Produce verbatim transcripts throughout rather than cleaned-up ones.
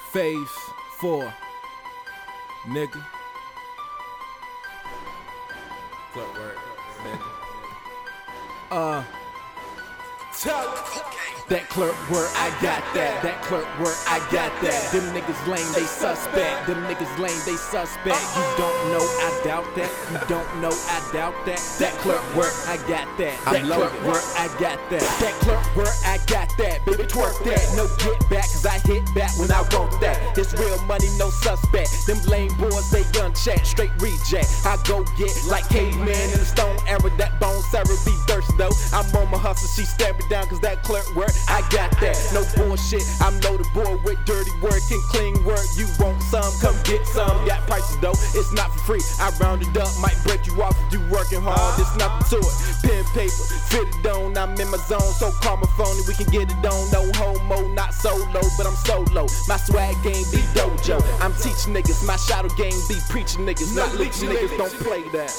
Phase four, nigga. Clerk work, nigga. Uh. That clerk work, I got that. That clerk work, I got that. Them niggas lame, they suspect. Them niggas lame, they suspect. You don't know, I doubt that. You don't know, I doubt that. That clerk work, I got that. That clerk work, I got that. That clerk work, I got that. Baby, twerk that. No get back, cause I hit back when I want that. It's real money, no suspect. Them lame boys, they gun chat, straight reject. I go get like caveman in the stone era. That bone Sarah be thirsty though. I'm on my hustle, she stare me down cause that clerk work, I got that. No bullshit, I'm loaded boy with dirty work and clean work. You want some, come get some. Got prices though, it's not for free. I round it up, might break you off if you working hard. There's nothing to it. Pen, paper, fit it on. I'm in my zone, so call my phone and we can get it on. No homo, not solo, but I'm solo. My swag game be dojo. I'm teaching niggas, my shadow game be preaching niggas. Not leeching niggas, don't play that.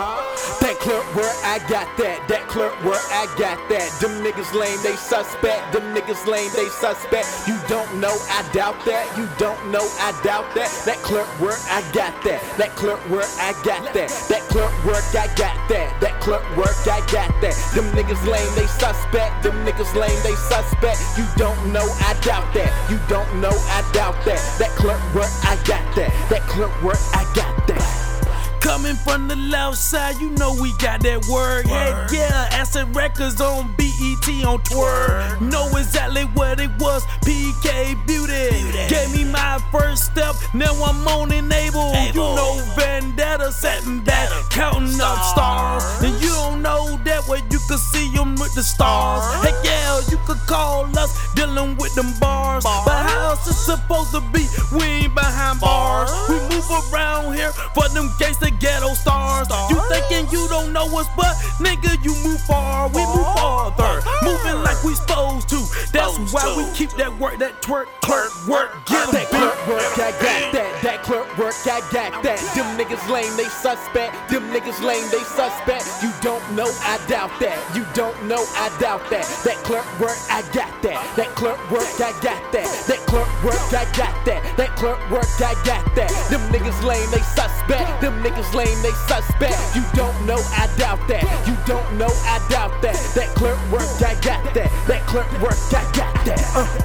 That clerk work, I got that. That clerk work, I got that. Them niggas lame, they suspect. Them niggas lame, they suspect. You don't know, I doubt that. You don't know, I doubt that. That clerk work, I got that. That clerk work, I got that. That clerk work, I got that. That clerk work, I got that. Them niggas lame, they suspect. Them niggas lame, they suspect. You don't know, I doubt that. You don't know, I doubt that. That clerk work, I got that. That clerk work, I got that. Coming from the left side, you know we got that word. Heck yeah, Acid Records on B E T on Twerk. Know exactly what it was, P K Beauty. Beauty. Gave me my first step, now I'm on Enable. You know Vendetta, sitting back, counting up stars. And you don't know that way, you can see them with the stars. Heck yeah, you could call us dealing with them bars. But how else it's supposed to be? We ain't behind bars. We move around here for them gangsta ghetto stars. You thinking you don't know us, but nigga, you move far. We move farther, moving like we supposed to. That's why we keep that work, that twerk, clerk work. Get that clerk work, I got that. That clerk work, I got that. Them niggas lame, they suspect. Them niggas lame, they suspect. You don't know, I doubt that. You don't know, I doubt that. That clerk work, I got that. That clerk work, I got that. That clerk work, I got that. That clerk work, I got that. Them niggas lame, they suspect. Them niggas lame, they suspect. You don't know, I doubt that. You don't know, I doubt that. That clerk work, I got that. That clerk work, I got that. Uh.